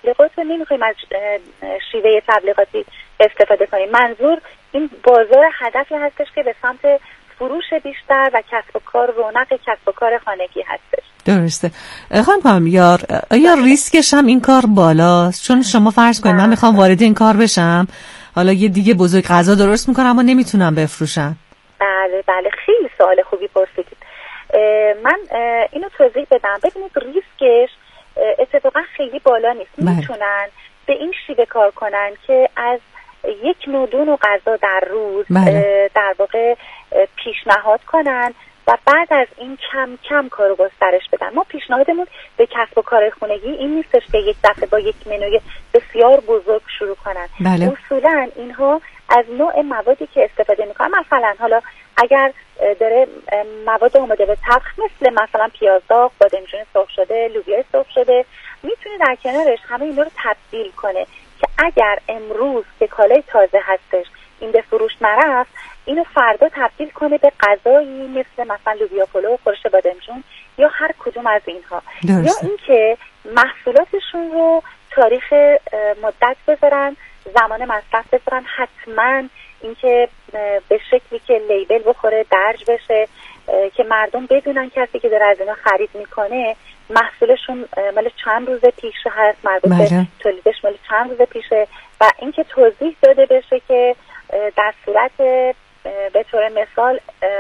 تبلیغات رو نمیخوایم از شیوه تبلیغاتی استفاده کنیم. منظور این بازار هدفی هستش که به سمت فروش بیشتر و کسب و کار، رونق کسب و کار خانگی هستش. درسته. خانم کامیار، آیا ریسکش هم این کار بالاست؟ چون شما فرض کنید من میخوام وارد این کار بشم، حالا یه دیگه بزرگ غذا درست میکنم اما نمیتونم بفروشم. بله خیلی سوال خوبی پرسیدید. من اینو توضیح بدم. ببینید ریسکش اتفاقا خیلی بالا نیست. میتونن به این شیوه کار کنن که از 1 نوع غذا در روز در واقع پیشنهاد کنن و بعد از این کم کم کارو گسترش بدن. ما پیشنهادمون به کسب و کار خانگی این نیستش که یک دفعه با یک منوی بسیار بزرگ شروع کنن. اصولا اینها از نوع موادی که استفاده میکنن، مثلا حالا اگر داره مواد آماده به طبخ مثلا پیاز داغ، بادمجون سرخ شده، لوبیا سرخ شده، میتونه در کنارش همه اینا رو تبدیل کنه که اگر امروز که کالای تازه هستش این به فروش نرفت، اینو فردا تبدیل کنه به غذایی مثلا لوبیا پلو، خورش بادمجون یا هر کدوم از اینها. یا اینکه محصولاتشون رو تاریخ مدت بذارن، زمان مصرف بذارن، حتما اینکه به شکلی که لیبل بخوره، درج بشه، که مردم بدونن کسی که داره از اینا خرید میکنه محصولشون مال چند روز پیش هست، مربوط به تولیدش مال چند روز پیشه، و اینکه توضیح داده بشه که در صورت به طور مثال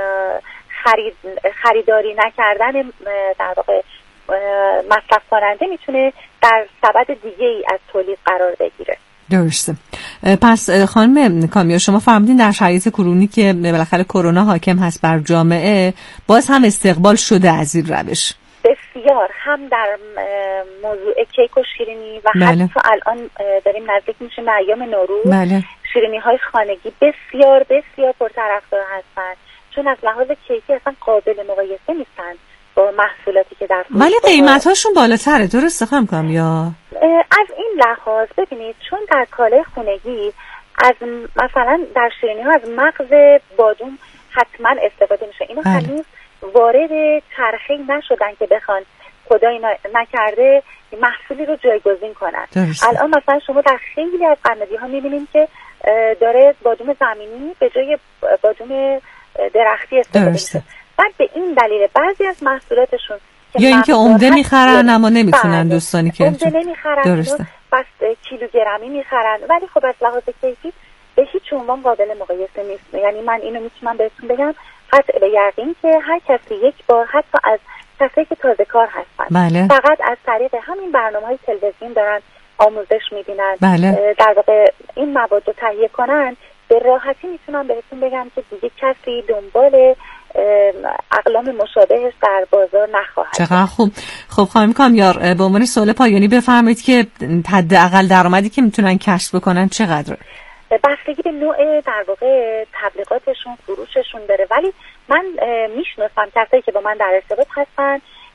خریداری نکردن در واقع مصرف کننده میتونه در سبد دیگه ای از تولید قرار بگیره. درسته. پس خانم کامیار، شما فرمودین در شرایط کرونی که بالاخره کرونا حاکم هست بر جامعه، باز هم استقبال شده از این روش بسیار، هم در موضوع کیک و شیرینی و حتی الان داریم نزدیک میشیم به ایام نوروز. شیرینی های خانگی بسیار بسیار پرطرفدار هستن، چون از لحاظ کیفی اصلا قابل مقایسه نیستن با محصولاتی که در ولی قیمتاشون بالاتره. درسته خانم کامیار؟ از این لحاظ ببینید، چون در کالای خانگی از مثلا در شیرینی ها از مغز بادوم حتما استفاده میشه. اینا هنوز وارد چرخه نشدن که بخوان خدایی نکرده محصولی رو جایگزین کنن. الان مثلا شما در خیلی از قنادی ها میبینیم که داره بادوم زمینی به جای بادوم درختی استفاده میشه. بعد به این دلیل بعضی از محصولاتشون یا اینکه عمده میخرن اما نمیتونن دوستانی که عمده نمیخرن، بس کیلوگرمی میخرن، ولی خب از لحاظ کیفی به هیچ عنوان قابل مقایسه نیست. یعنی من اینو میتونم بهتون بگم قطع به یقین که هر کسی یک بار، حتی از کسایی که تازه کار هستن، فقط از طریق همین برنامه‌های تلویزیون دارن آموزش میبینن، در واقع این مواد رو تهیه کنن، به راحتی میتونم بهتون بگم که دیگه کسی دنبال اقلام مشابهش در بازار نخواهد. چقدر خوب. خب خانم کامیار، به عنوان سوال پایانی بفرمایید که حداقل درآمدی که میتونن کسب بکنن چقدره؟ بستگی به نوع در واقع تبلیغاتشون، فروششون داره، ولی من میشناسم کسایی که با من در ارتباط هستن،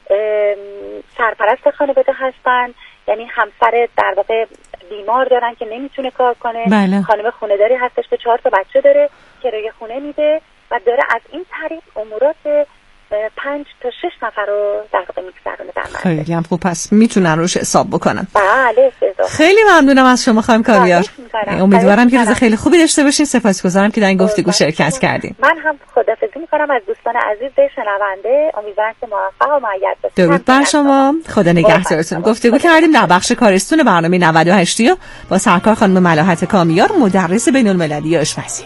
سرپرست خانواده هستن، یعنی همسر در واقع بیمار دارن که نمیتونه کار کنه، خانم خونه‌داری هستش که 4 تا بچه داره، کرایه خونه میده و داره از این طریق امورات 5 تا 6 نفر رو در واقع میگذرونه در منزل. خیلی هم خوب، پس میتونن روش حساب بکنن. بله. خیلی ممنونم از شما خانم کامیار. امیدوارم که روز خیلی خوبی داشته باشین. سپاسگزارم که در این گفتگو شرکت کردین. من هم خداحافظی میکنم از دوستان عزیز شنونده. امیدوارم که موفق و مؤید باشید. درود بر شما. خدا نگهدارتون. گفتگو کردیم در بخش کارستون برنامه 98 با سرکار خانم ملاحت کامیار، مدرس بین‌المللی آشپزی.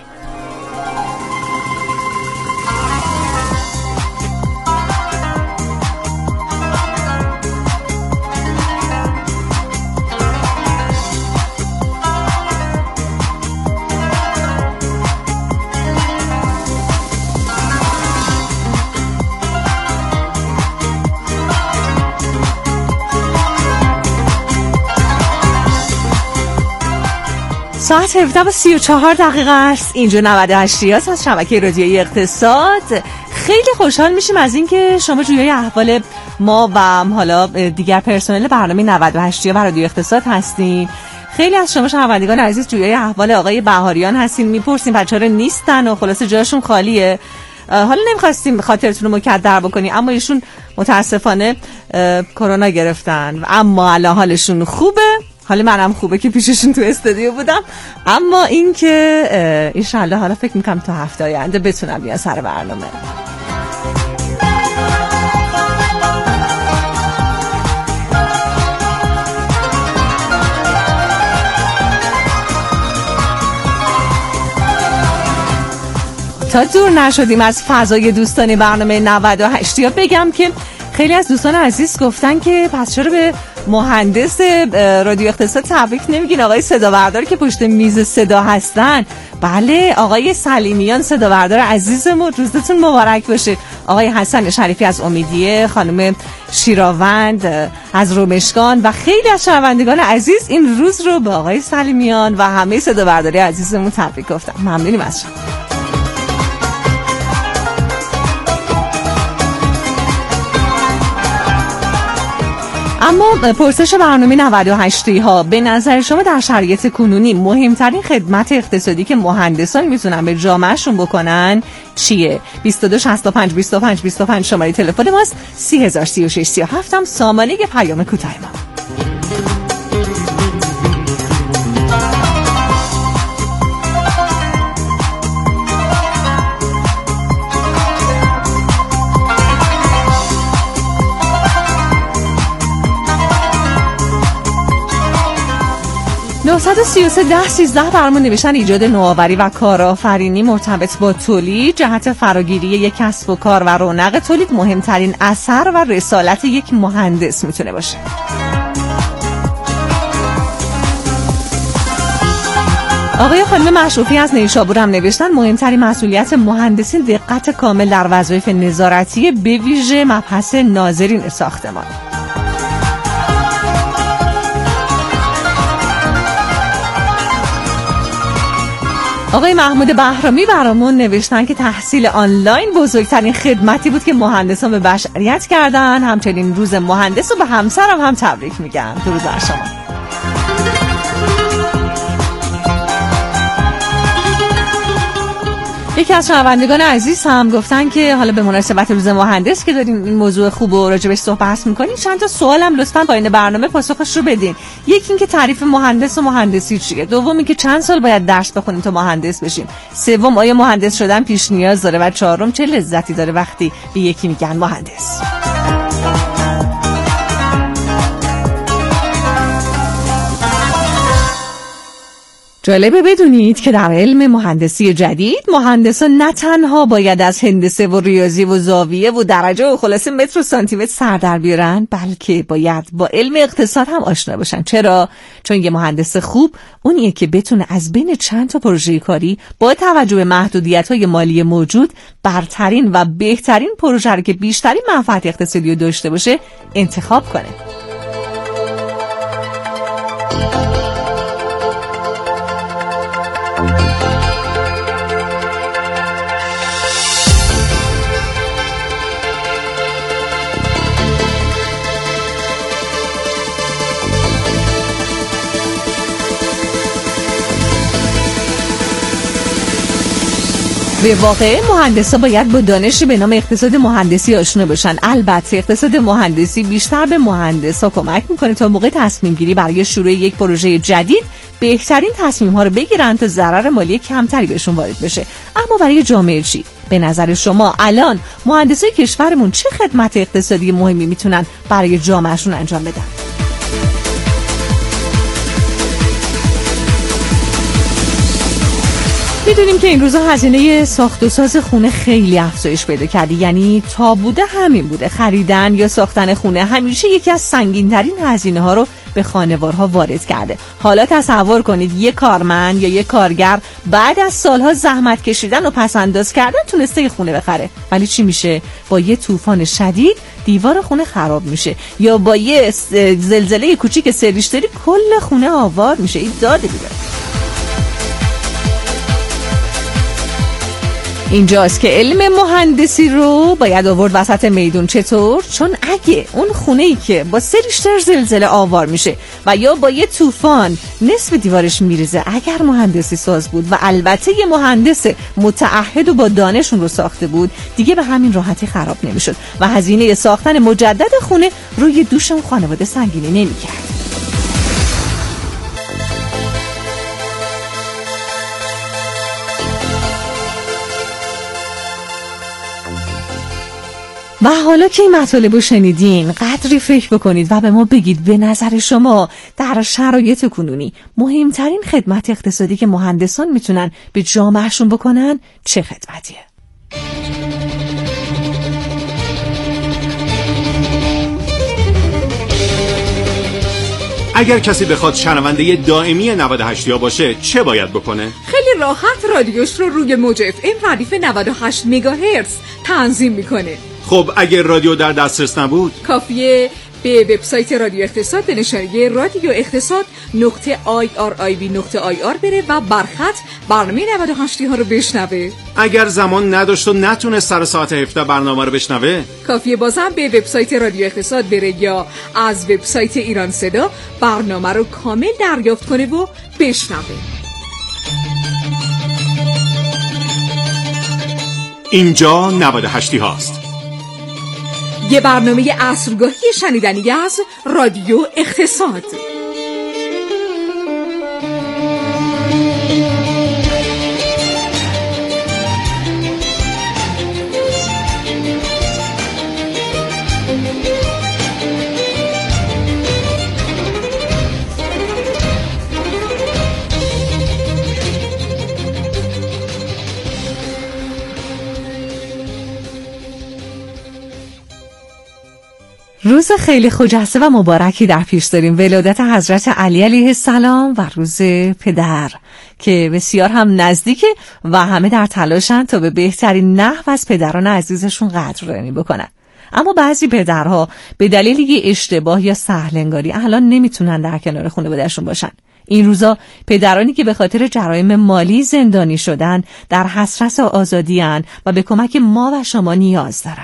ساعت 17:34 است. اینجا 98 ریاض از شبکه رادیویی اقتصاد. خیلی خوشحال میشیم از اینکه شما جویای احوال ما و حالا دیگر پرسنل برنامه 98 و رادیو اقتصاد هستین. خیلی از شما شنوندگان عزیز جویای احوال آقای بهاریان هستین. میپرسیم بچه‌ها نیستن و خلاص جاشون خالیه. حالا نمیخواستیم خاطرتون رو مکدر بکنیم، اما ایشون متاسفانه کرونا گرفتن، اما الان حالشون خوبه. حالا منم خوبه که پیششون تو استودیو بودم، اما این که انشالله حالا فکر میکنم تا هفته آینده بتونم بیان سر برنامه. تا دور نشدیم از فضای دوستانه برنامه 98 یا بگم که خیلی از دوستان عزیز گفتن که پس چرا به مهندس رادیو اقتصاد تبریک نمیگین؟ آقای صدا بردار که پشت میز صدا هستن. بله آقای سلیمیان صدا بردار عزیزمون، روزتون مبارک باشه. آقای حسن شریفی از امیدیه، خانم شیراوند از رومشگان و خیلی از شنوندگان عزیز این روز رو به آقای سلیمیان و همه صدا برداری عزیزمون تبریک گفتم. ممنونیم از شما. اما پرسش برنامه 98 ها، به نظر شما در شرایط کنونی مهمترین خدمت اقتصادی که مهندسان میتونن به جامعهشون بکنن چیه؟ 2265 25 25 شماره تلفن ماست. 3036 37 هم سامانه پیام کوتاه ما. 933 برامون نوشتن ایجاد نوآوری و کارآفرینی مرتبط با تولید جهت فراگیری یک کسب و کار و رونق تولید مهمترین اثر و رسالت یک مهندس میتونه باشه. آقای خانم مشروفی از نیشابور هم نوشتن مهمترین مسئولیت مهندسین دقت کامل در وظایف نظارتی به ویژه مبحث ناظرین ساختمان. آقای محمود بهرامی برامون نوشتن که تحصیل آنلاین بزرگترین خدمتی بود که مهندسان به بشریت کردن. همچنین روز مهندس رو به همسرم هم تبریک میگم. درود بر شما. یکی از شنوندگان عزیز هم گفتن که حالا به مناسبت روز مهندس که دارین این موضوع خوب و راجبش صحبت میکنین، چند تا سوالم لطفاً پایین برنامه پاسخش رو بدین. یکی این که تعریف مهندس و مهندسی چیه؟ دوم این که چند سال باید درس بخونیم تا مهندس بشیم؟ سوم آیا مهندس شدن پیش نیاز داره؟ و چهارم چه لذتی داره وقتی به یکی میگن مهندس؟ جالبه بدونید که در علم مهندسی جدید مهندسان نه تنها باید از هندسه و ریاضی و زاویه و درجه و خلاصه متر و سانتی متر سر در بیارن، بلکه باید با علم اقتصاد هم آشنا باشن. چرا؟ چون یه مهندس خوب اونیه که بتونه از بین چند تا پروژه کاری با توجه به محدودیت‌های مالی موجود برترین و بهترین پروژه رو که بیشترین منفعت اقتصادی رو داشته باشه انتخاب کنه. به واقع مهندسا باید با دانشی به نام اقتصاد مهندسی آشنا باشن. البته اقتصاد مهندسی بیشتر به مهندسا کمک میکنه تا موقع تصمیم گیری برای شروع یک پروژه جدید بهترین تصمیم ها رو بگیرن تا ضرر مالی کمتری بهشون وارد بشه. اما برای جامعه چی؟ به نظر شما الان مهندسای کشورمون چه خدمت اقتصادی مهمی میتونن برای جامعهشون انجام بدن؟ میدونیم که این روزا هزینه ساخت و ساز خونه خیلی افزایش پیدا کرده. یعنی تا بوده همین بوده، خریدن یا ساختن خونه همیشه یکی از سنگین‌ترین هزینه ها رو به خانوارها وارد کرده. حالا تصور کنید یک کارمند یا یک کارگر بعد از سالها زحمت کشیدن و پس‌انداز کردن تونسته خونه بخره، ولی چی میشه؟ با یه طوفان شدید دیوار خونه خراب میشه، یا با یه زلزله کوچیک سریشتری کل خونه آوار میشه. این داده بیده. اینجاست که علم مهندسی رو باید آورد وسط میدون. چطور؟ چون اگه اون خونه‌ای که با سه ریشتر زلزله آوار میشه و یا با یه طوفان نصف دیوارش میریزه، اگر مهندسی ساز بود و البته یه مهندس متعهد و با دانشون رو ساخته بود، دیگه به همین راحتی خراب نمیشد و هزینه ساختن مجدد خونه روی دوش اون خانواده سنگینی نمیکرد. و حالا که این مطالب رو شنیدین قدری فکر بکنید و به ما بگید به نظر شما در شرایط کنونی مهمترین خدمت اقتصادی که مهندسان میتونن به جامعهشون بکنن چه خدمتیه؟ اگر کسی بخواد شنونده دائمی 98 باشه چه باید بکنه؟ خیلی راحت رادیوش رو روی موج FM ردیف 98 مگاهرتز تنظیم میکنه. خب اگر رادیو در دسترس نبود کافیه به وبسایت رادیو اقتصاد به نشانی رادیو اقتصاد .irib.ir بره و برخط برنامه 98 ها رو بشنوه. اگر زمان نداشت و نتونه سر ساعت 17 برنامه رو بشنوه کافیه بازم به وبسایت رادیو اقتصاد بره یا از وبسایت ایران صدا برنامه رو کامل دریافت کنه و بشنوه. اینجا 98 هاست، یه برنامه عصرگاهی شنیدنی از رادیو اقتصاد. روز خیلی خجسته و مبارکی در پیش داریم، ولادت حضرت علی علیه السلام و روز پدر که بسیار هم نزدیکه و همه در تلاشن تا به بهترین نحو از پدران عزیزشون قدردانی بکنن. اما بعضی پدرها به دلیل یه اشتباه یا سهلنگاری الان نمیتونن در کنار خانواده‌شون باشن. این روزا پدرانی که به خاطر جرایم مالی زندانی شدن در حسرت آزادی ان و به کمک ما و شما نیاز دارن.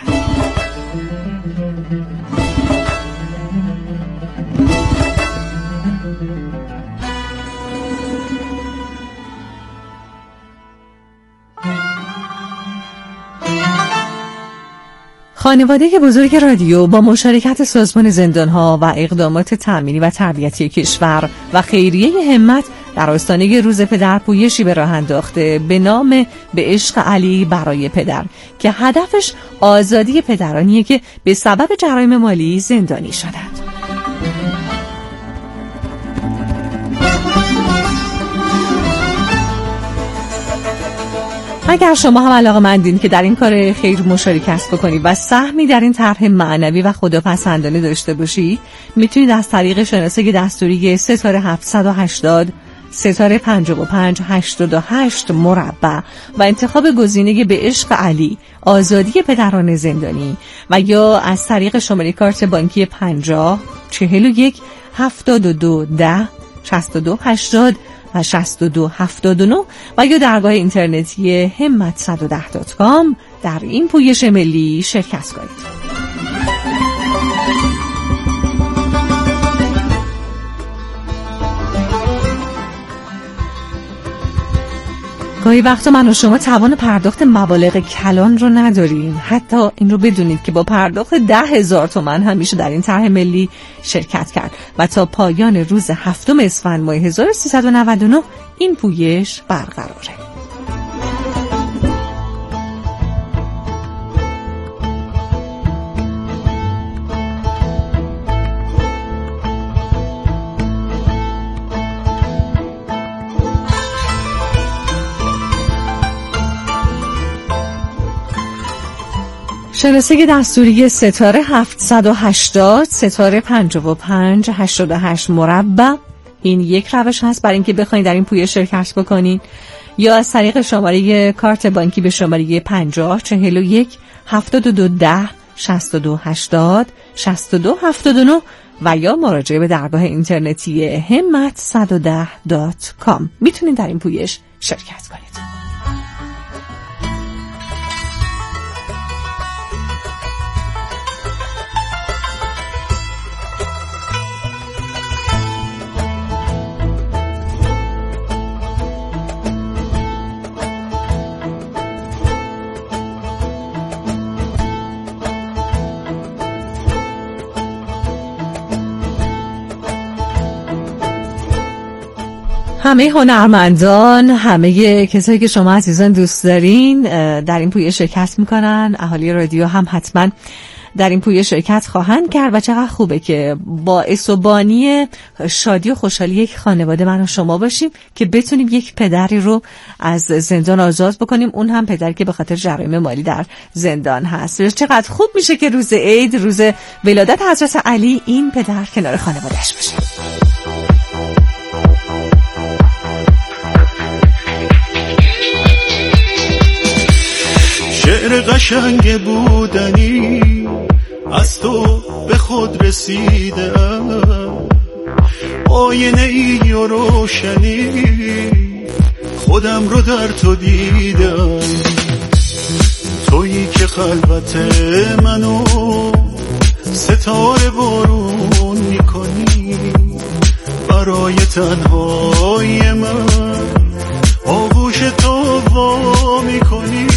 خانواده بزرگ رادیو با مشارکت سازمان زندان‌ها و اقدامات تأمینی و تربیتی کشور و خیریه همت در آستانه روز پدر پویشی به راه انداخته به نام به عشق علی برای پدر که هدفش آزادی پدرانیه که به سبب جرایم مالی زندانی شدند. اگر شما هم علاقه‌مندین که در این کار خیر مشارکت بکنید و سهمی در این طرح معنوی و خداپسندانه داشته باشید، میتونید از طریق شناسه دستوری ستاره 780 ستاره 55 88 مربع و انتخاب گزینه به عشق علی آزادی پدران زندانی و یا از طریق شماره کارت بانکی 50 41 72 10 62 80 و 6279 و یا درگاه اینترنتی همت110.com در این پویش ملی شرکت کنید. گاهی وقتا من و شما توان پرداخت مبالغ کلان رو نداریم. حتی این رو بدونید که با پرداخت 10,000 تومان هم میشه در این طرح ملی شرکت کرد و تا پایان روز 7 اسفند ماه 1399 این پویش برقراره. شناسه دستوری ستاره 780 ستاره 55 88 مربع این یک روش هست برای اینکه بخواید در این پویش شرکت بکنید، یا از طریق شماره کارت بانکی به شماره 50 41 72 10 62 80 62 79 و یا مراجعه به درگاه اینترنتی همت110.com میتونید در این پویش شرکت کنید. همه هنرمندان، همه کسایی که شما عزیزان دوست دارین در این پویه شرکت میکنن. اهالی رادیو هم حتما در این پویه شرکت خواهند کرد و چقدر خوبه که باعث و بانی شادی و خوشحالی یک خانواده من و شما باشیم که بتونیم یک پدری رو از زندان آزاد بکنیم، اون هم پدری که به خاطر جرایم مالی در زندان هست. چقدر خوب میشه که روز عید، روز ولادت حضرت علی، این پدر کنار خانواده‌اش باشه. شعر قشنگ بودنی از تو به خود رسیدم، آینه ای و روشنی خودم رو در تو دیدم. تویی که خلوت منو ستاره بارون میکنی، برای تنهای من آغوش تو وا میکنی.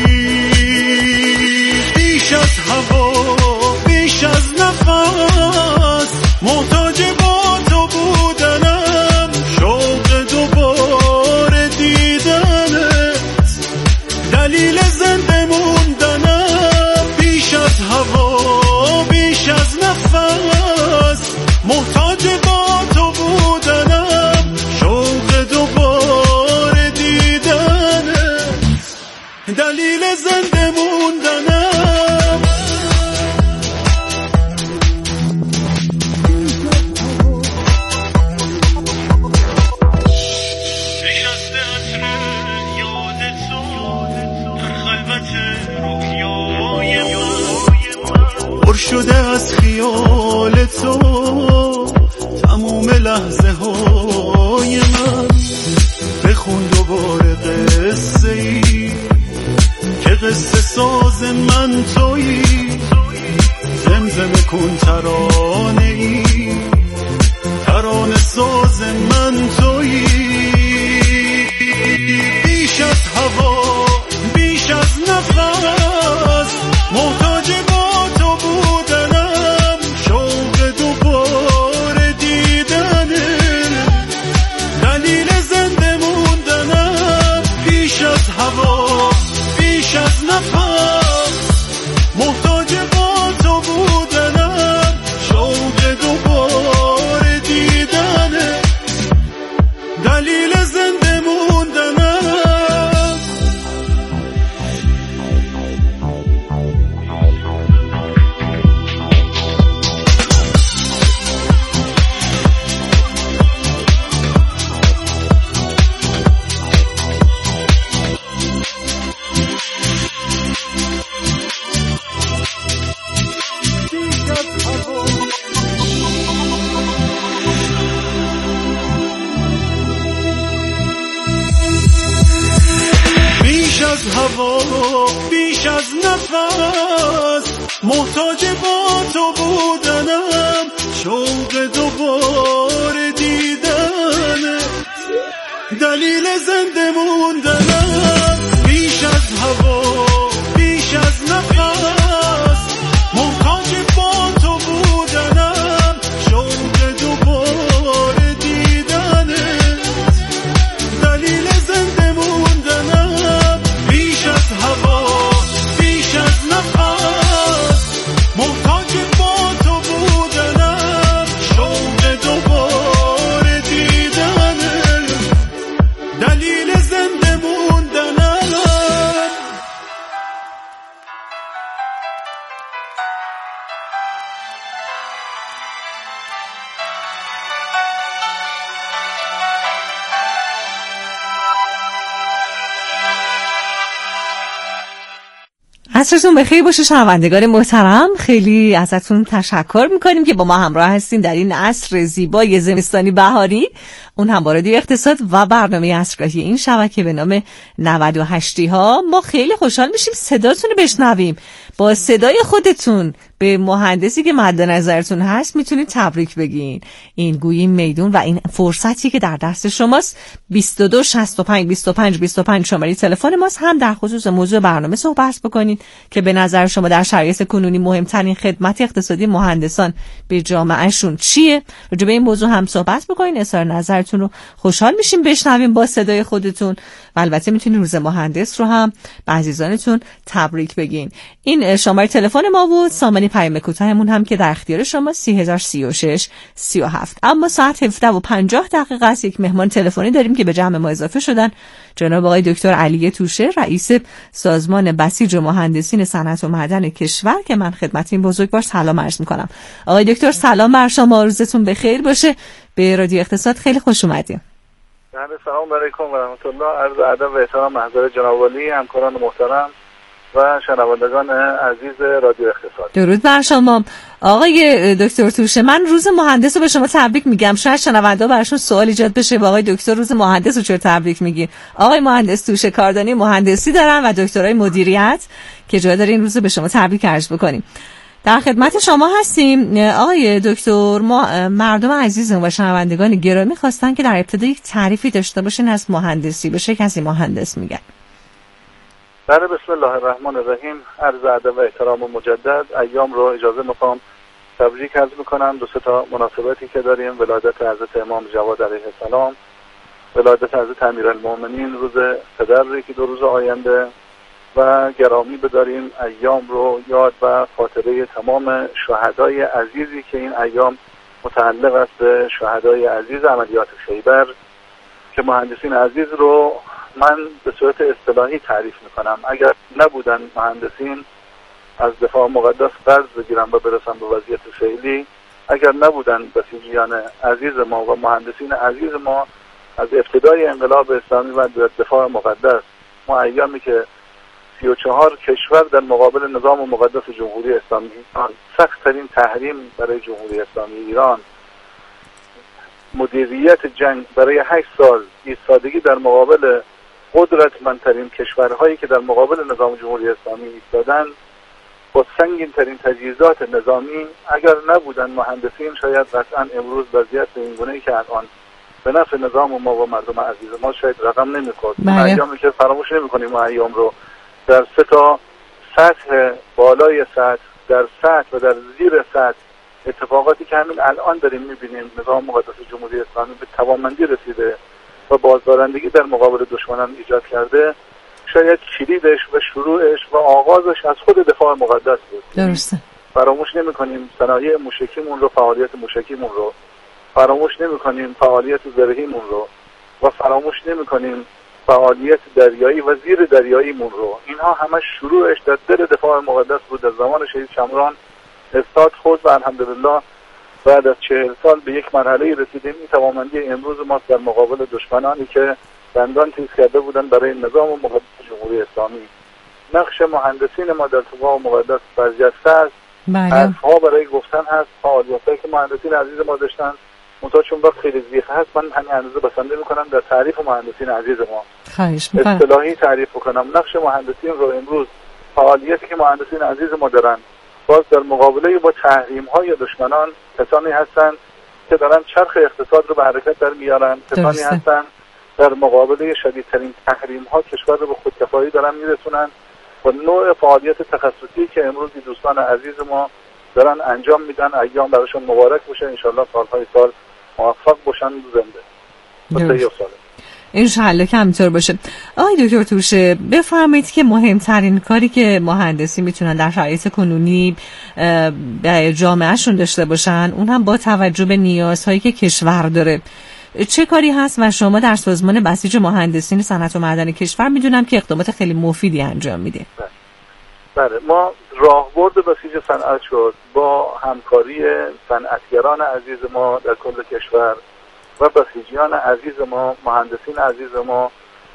بیش از هوا، بیش از نفس، محتاج با تو بودنم، شوق دوباره دیدنت، دلیل زنده موندنم. بیش از هوا، بیش از نفس، محتاج با تو بودنم، شوق دوباره دیدنت، دلیل زنده موندنم. شده از خیال تو تموم لحظه های من، بخون دوباره قصه ای که قصه ساز من تویی، زمزمه کن ترانه ای، ترانه ساز من تویی. بیش از هوا، بیش از نفس، محتاج با تو بودنم، شوق دوباره دیدنه، دلیل زنده موندنم. بیش از هوا، بیش از نفس، محتاج با تو بودنم، شوق دوباره دیدنه، دلیل زنده موندنم. هوا، بیش از نفس، محتاج با تو بودنم، شوق دوباره دیدنه، دلیل زنده موندنم. بیش از هوا، بیش از نفس، محتاج با تو بودنم، شوق دوباره دیدنه، دلیل زنده موندنم. بیش از هوا، بیش از نفس، محتاج با تو بودنم، شوق دوباره دیدنه، دلیل زنده موندنم. عصرتون بخیر باشه شنوندگان محترم. خیلی ازتون تشکر میکنیم که با ما همراه هستین در این عصر زیبای زمستانی بهاری، اون هم با رادیو اقتصاد و برنامه عصرگاهی این شبکه به نام 98 ها. ما خیلی خوشحال میشیم صداتون رو بشنویم. با صدای خودتون به مهندسی که مد نظرتون هست میتونید تبریک بگین. این گویی میدون و این فرصتی که در دست شماست. 22 65 25 25 شماره تلفن ماست. هم در خصوص موضوع برنامه صحبت بکنین که به نظر شما در شرایط کنونی مهمترین خدمت اقتصادی مهندسان به جامعهشون چیه، راجع به این موضوع هم صحبت بکنین، اظهار نظر پیام‌هایتون رو خوشحال میشیم بشنویم با صدای خودتون و البته میتونید روز مهندس رو هم به عزیزانتون تبریک بگین. این شماره تلفن ما بود، سامانه پیام کوتاهمون هم که در اختیار شما 3036 37. اما ساعت 17:50 است. یک مهمان تلفنی داریم که به جمع ما اضافه شدن، جناب آقای دکتر علی توشه، رئیس سازمان بسیج مهندسین صنعت و معدن کشور که من خدمت این بزرگوار سلام عرض می‌کنم. آقای دکتر سلام بر شما، روزتون بخیر باشه. به رادیو اقتصاد خیلی خوش اومدید. سلام علیکم و رحمت الله. عرض ادب و احترام محضر جناب عالی، همکاران محترم و شنوندگان عزیز رادیو اقتصاد. درود بر شما آقای دکتر توشه. من روز مهندس رو به شما تبریک میگم. شاید شنوندا براشون سوال ایجاد بشه با آقای دکتر روز مهندس رو چرا تبریک میگی؟ آقای مهندس توشه کاردانی مهندسی دارن و دکترای مدیریت که جا داره این روز به شما تبریک عرض بکنیم. در خدمت شما هستیم آقای دکتر. ما مردم عزیزمون و شنوندگان گرامی خواستن که در ابتدا یک تعریفی داشته باشین از مهندسی. به چه کسی مهندس میگن؟ بله، بسم الله الرحمن الرحیم. عرض ادب و احترام و مجدد ایام رو اجازه میخوام تبریک عرض میکنم. 2 تا مناسبتی که داریم، ولادت حضرت امام جواد علیه السلام، ولادت حضرت امیرالمومنین روز پدر که 2 روز آینده، و گرامی بداریم ایام رو یاد و خاطره تمام شهدای عزیزی که این ایام متعلق است به شهدای عزیز عملیات خیبر که مهندسین عزیز رو من به صورت اصطلاحی تعریف میکنم. اگر نبودن مهندسین از دفاع مقدس قرض بگیرن و برسن به وضعیت فعلی، اگر نبودن بسیجیان عزیز ما و مهندسین عزیز ما از ابتدای انقلاب اسلامی و دفاع مقدس، ما ایامی که 34 کشور در مقابل نظام مقدس جمهوری اسلامی ایران، سخت‌ترین تحریم برای جمهوری اسلامی ایران، مدیریت جنگ برای 8 سال، ایستادگی در مقابل قدرتمندترین کشورهایی که در مقابل نظام جمهوری اسلامی ایستادن با سنگین‌ترین تجهیزات نظامی، اگر نبودن مهندسین شاید قطعا امروز وضعیت این گونه‌ای که الان به نفع نظام ما و مردم عزیز ما شاید رقم نمی‌خورد. ایامی که فراموش نمی‌کنیم ما ایام رو در 3 تا سطح، بالای سطح، در سطح و در زیر سطح، اتفاقاتی که همین الان داریم می‌بینیم نظام مقدس جمهوری اسلامی به توانمندی رسیده و بازدارندگی در مقابل دشمنان ایجاد کرده، شاید کلیدش و شروعش و آغازش از خود دفاع مقدس بود. درسته. فراموش نمی‌کنیم صنایع موشکیمون رو، فعالیت موشکیمون رو، فراموش نمی‌کنیم فعالیت زرهیمون رو و فراموش نمی‌کنیم فعالیت دریایی و زیر دریاییمون رو. اینها همه شروعش در دل دفاع مقدس بود. در زمان شهید شمران استاد خود و الحمدلله بعد از 40 سال به یک مرحله رسیدیم. این توانمندی امروز ما در مقابل دشمنانی که دندان تیز کرده بودن برای نظام مقدس جمهوری اسلامی. نقش مهندسین ما در دفاع مقدس برجسته است. حرف‌ها برای گفتن هست، فعالیتایی که مهندسین عزیز ما داشتن، منتها چون وقت خیلی زیاد هست من همین اندازه بسنده میکنم در تعریف مهندسین عزیز ما. خواهش میکنم اصطلاحی تعریف کنم. نقش مهندسین رو امروز، فعالیتی که مهندسین عزیز ما دارن، باز در مقابله با تحریم‌های دشمنان، کسانی هستن که دارن چرخ اقتصاد رو به حرکت در میارن، کسانی هستن در مقابله شدیدترین تحریم‌ها کشور رو به خودکفایی دارن میرسونن و نوع فعالیت تخصصی که امروز دوستان عزیز ما دارن انجام میدن. ایام براشون مبارک باشه، انشالله سالهای سال موفق باشن زنده. انشالله که همینطور باشه. آقای دکتر توشه بفرمایید که مهمترین کاری که مهندسی میتونن در شرایط کنونی به جامعهشون داشته باشن، اون هم با توجه به نیازهایی که کشور داره، چه کاری هست و شما در سازمان بسیج مهندسین صنعت و معدن کشور میدونم که اقدامات خیلی مفیدی انجام میده. بله، ما راهبرد بسیج صنعت شد با همکاری صنعتگران عزیز ما در کل کشور و بسیجیان عزیز ما، مهندسین عزیز ما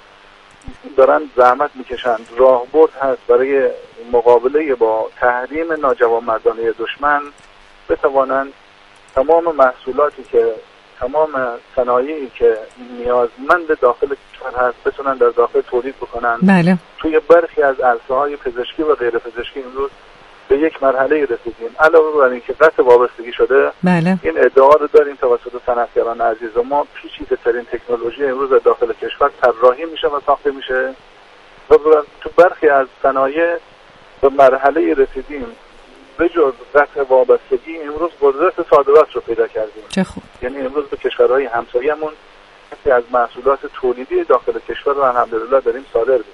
دارن زحمت میکشند. راهبرد هست برای مقابله با تحریم ناجوانمردانه دشمن، بتوانند تمام محصولاتی که، تمام صنایعی که نیازمند داخل کشور هست بتونن در داخل تولید بکنن. بله. توی برخی از عرصه‌های پزشکی و غیر پزشکی امروز به یک مرحله رسیدیم. علاوه بر اینکه قطع وابستگی شده، بله، این ادعا رو داریم توسط صنعتگران عزیز ما، پیچیده‌ترین تکنولوژی امروز در داخل کشور طراحی میشه و ساخته میشه و تو برخی از صنایع به مرحله رسیدیم به جز قطع وابستگی امروز قدرت صادرات رو پیدا کردیم. چه خوب. یعنی امروز به کشورهای همسایه‌مون از محصولات تولیدی داخل کشور رو الحمدلله داریم صادر می‌کنیم.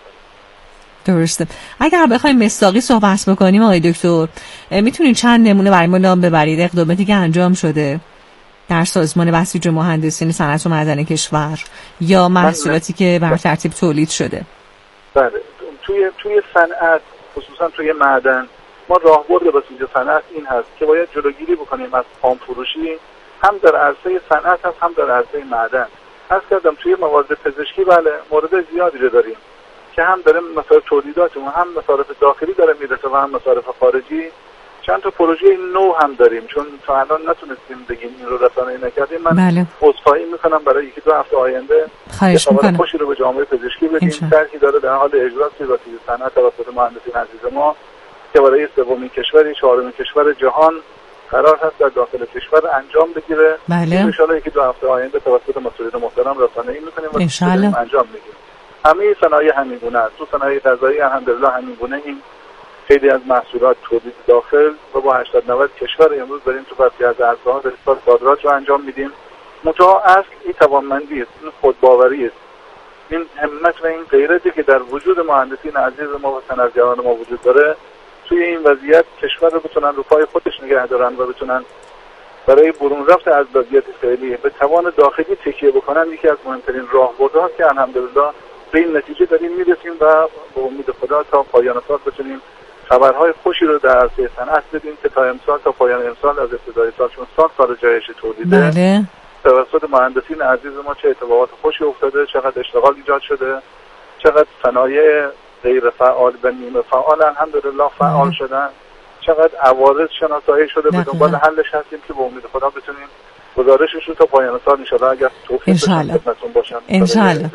درسته. اگر بخوایم مصداقی صحبت بکنیم آقای دکتر، میتونین چند نمونه برای ما نام ببرید اقداماتی که انجام شده در سازمان بسیج مهندسین صنعت و معدن کشور یا محصولاتی که بر ترتیب تولید شده؟ بله، توی صنعت خصوصا توی معدن ما راهبرد بسیج صنعت این هست که باید جلوگیری بکنیم از خام فروشی، هم در عرصه صنعت هست هم در عرصه معدن. عرض کردم توی موارد پزشکی بله مورد زیادی رو داریم که هم داره مصارف تولیداتمون هم مصارف داخلی داره میرسه و هم مصارف خارجی. چند تا پروژه نو هم داریم، چون تا الان نتونستیم بگیم این رو رسانه‌ای نکردیم. من عذرخواهی میکنم برای یکی دو هفته آینده خبر خوشی رو به جامعه پزشکی بدیم. طرحی داره در حال اجراست که وزارت صنعت توسط مهندسین عزیز ما که برای سومین کشور چهارمین کشور جهان قرار هست در داخل کشور انجام بگیره. ان شاءالله یکی دو هفته آینده توسط مسئولین محترم رسانه‌ای میکنیم و انجام میگیریم. همه صنایع همین گونه است. تو صنایع غذایی الحمدلله همین گونه این خیلی از محصولات تولید داخل و با 80-90 کشور امروز داریم تو بسیاری از عرصه‌ها در صادرات رو انجام میدیم. منتها اصل این توانمندی است، این خودباوری است، این همت و این غیرتی که در وجود مهندسین عزیز ما و صنعتگران ما وجود داره توی این وضعیت کشور رو بتونن رو پای خودش نگه دارن و بتونن برای برون رفت از وضعیت فعلی به توان داخلی تکیه بکنن. یکی از مهمترین راهبردها که الحمدلله به این نتیجه داریم میرسیم و به امید خدا تا پایان سال بتونیم خبرهای خوشی رو در عرصه صنعت بدیم که تا امسال تا پایان امسال از ابتدای سال چون سال جایش تولیده توسط مهندسین عزیز ما چه اتفاقات خوشی افتاده، چقدر اشتغال ایجاد شده، چقدر صنایع غیر فعال و نیمه فعال الحمدلله فعال شدن، چقدر عوارض شناسایی شده. به دنبال حلش هستیم که به امید خدا بتونیم گزارشش رو تا پایان سال ان شاءالله اگر توفیق خدمتتون باشم ان شاءالله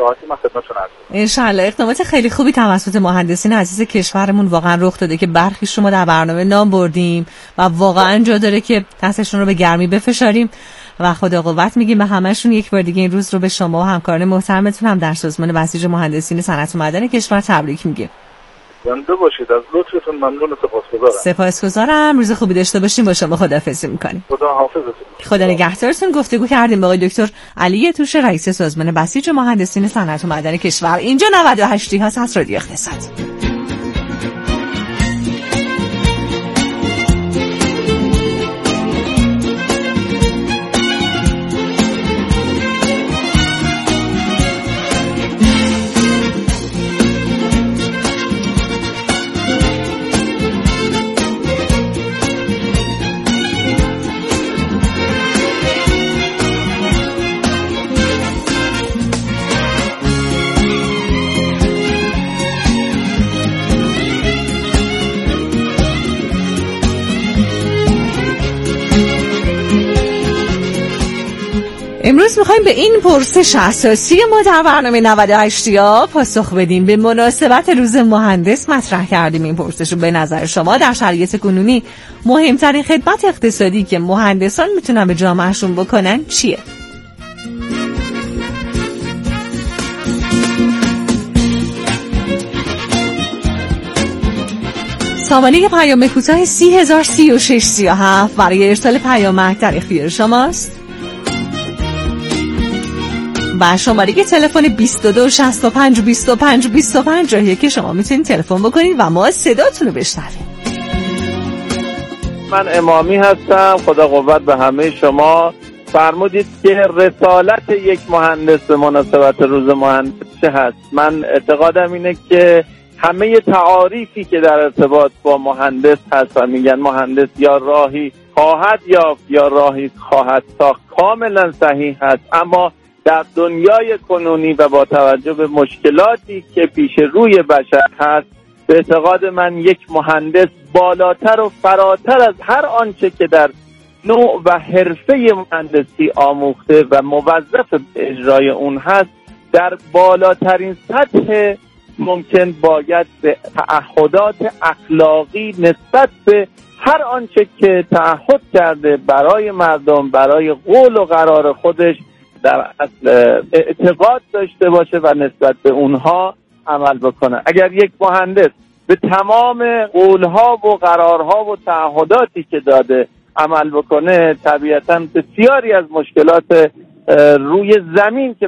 ان شاءالله. اقدامات خیلی خوبی توسط مهندسین عزیز کشورمون واقعا رخ داده که برخی شما در برنامه نام بردیم و واقعا جا داره که دستشون رو به گرمی بفشاریم و خدا قوت میگیم به همشون. یک بار دیگه این روز رو به شما و همکاران محترمتون هم در سازمان بسیج مهندسین صنعت و معدن کشور تبریک میگیم. زنده باشید. از لطفتون ممنون و سپاسگزارم. سپاسگزارم. روز خوبی داشته باشیم. با شما خداحافظی میکنیم. خدا حافظتون. خدا نگهدارتون. گفتگو کردیم با آقای دکتر علی توش رئیس سازمان بسیج مهندسین صنعت و معدن کشور. اینجا 98 هست از رادیو اقتصاد. امروز میخوایم به این پرسش اساسی ما در برنامه 98 یا پاسخ بدیم. به مناسبت روز مهندس مطرح کردیم این پرسش رو. به نظر شما در شرایط کنونی مهمترین خدمت اقتصادی که مهندسان میتونن به جامعهشون بکنن چیه؟ سامانه پیام کوتاه 303637 برای ارسال پیامک در اختیار شماست. و شماره تلفن 22652525 راهیه که شما میتونید تلفن بکنید و ما صداتون رو بشنویم. من امامی هستم. خدا قوت به همه شما. فرمودید که رسالت یک مهندس به مناسبت روز مهندس چه هست؟ من اعتقادم اینه که همه تعاریفی که در ارتباط با مهندس هست و میگن مهندس یا راهی خواهد یافت یا راهی خواهد ساخت کاملا صحیح هست، اما در دنیای کنونی و با توجه به مشکلاتی که پیش روی بشر هست به اعتقاد من یک مهندس بالاتر و فراتر از هر آنچه که در نوع و حرفه مهندسی آموخته و موظف به اجرای اون هست در بالاترین سطح ممکن باید به تعهدات اخلاقی نسبت به هر آنچه که تعهد کرده برای مردم، برای قول و قرار خودش در اصل اعتقاد داشته باشه و نسبت به اونها عمل بکنه. اگر یک مهندس به تمام قولها و قرارها و تعهداتی که داده عمل بکنه، طبیعتاً بسیاری از مشکلات روی زمین که